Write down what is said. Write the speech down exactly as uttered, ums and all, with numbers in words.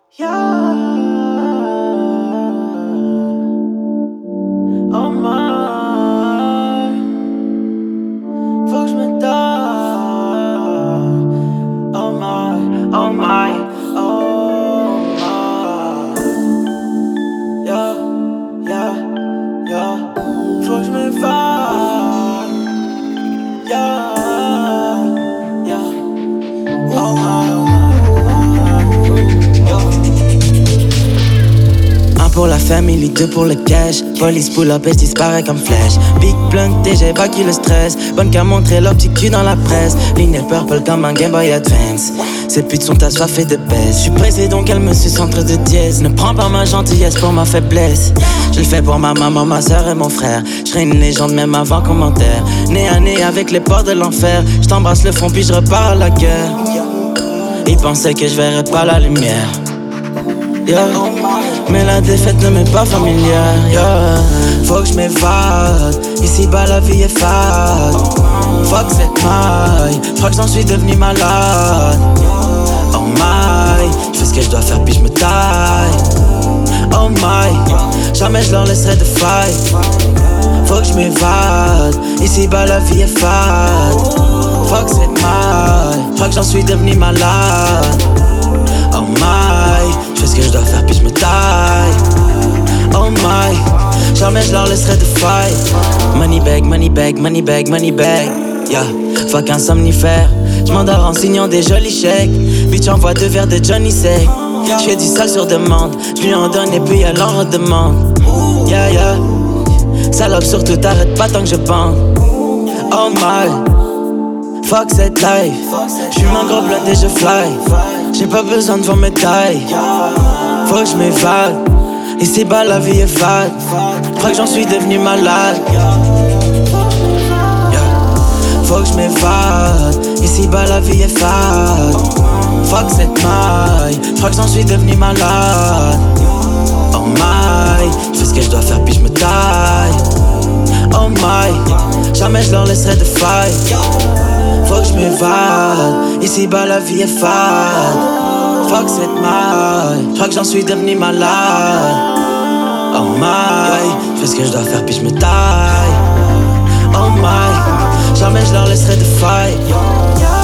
Yeah. Oh my, faut que je me donne. Oh my, oh my, oh my. Yeah, yeah, yeah. Faut que je m'évade. Yeah, yeah. Oh my, oh my. Un pour la famille, deux pour le cash. Police pull up et je disparais comme flèche. Big blunt et j'évacue le stress. Bonne qu'à montrer leur petit cul dans la presse. Ligne purple comme un Game Boy Advance. Ces putes sont assoiffées de baisse. J'suis pressé donc elles me sucent entre deux dièses. Ne prends pas ma gentillesse pour ma faiblesse. Je le fais pour ma maman, ma soeur et mon frère. J'serai une légende même avant commentaire. Né à nez avec les portes de l'enfer. J't'embrasse le front puis j'repars à la guerre. Ils pensaient que j'verrais pas la lumière. Yeah. Mais la défaite ne m'est pas familière. Yeah. Faut que je m'évade. Ici-bas la vie est fade. Fuck cette maille. J'crois que j'en suis devenu malade. Oh my, j'fais ce que je dois faire puis je me taille. Oh my, jamais je leur laisserai de fight. Faut que je m'évade. Ici-bas la vie est fade. Fuck cette maille. J'crois que j'en suis devenu malade. Oh my, j'fais ce que je dois faire puis je me taille. Oh my, jamais je leur laisserai de fight. Money bag, money bag, money bag, money bag. Yeah, fuck un somnifère. J'm'endors en signant des jolis chèques. Bitch envoie deux verres de Johnny Sec. J'fais du sale sur demande. J'lui en donne et puis elle en redemande. Yeah yeah, salope surtout t'arrêtes pas tant que je bande. Oh my, fuck cette life. J'fume un gros blunt et je fly. J'ai pas besoin de vos médailles. Faut que je m'évade. Ici-bas la vie est fade. Crois que j'en suis devenu malade. Yeah. Faut que je m'évade. Ici-bas la vie est fade. Fuck cette maille. Crois que j'en suis devenu malade. Oh my, j'fais ce que je dois faire puis je me taille. Oh my, jamais je leur laisserai de fight. Faut que je m'évade, ici-bas la vie est fade. Fuck cette maille, j'crois que j'en suis devenu malade. Oh my, j'fais ce que je dois faire puis je me taille. Oh my, jamais je leur laisserai de fight.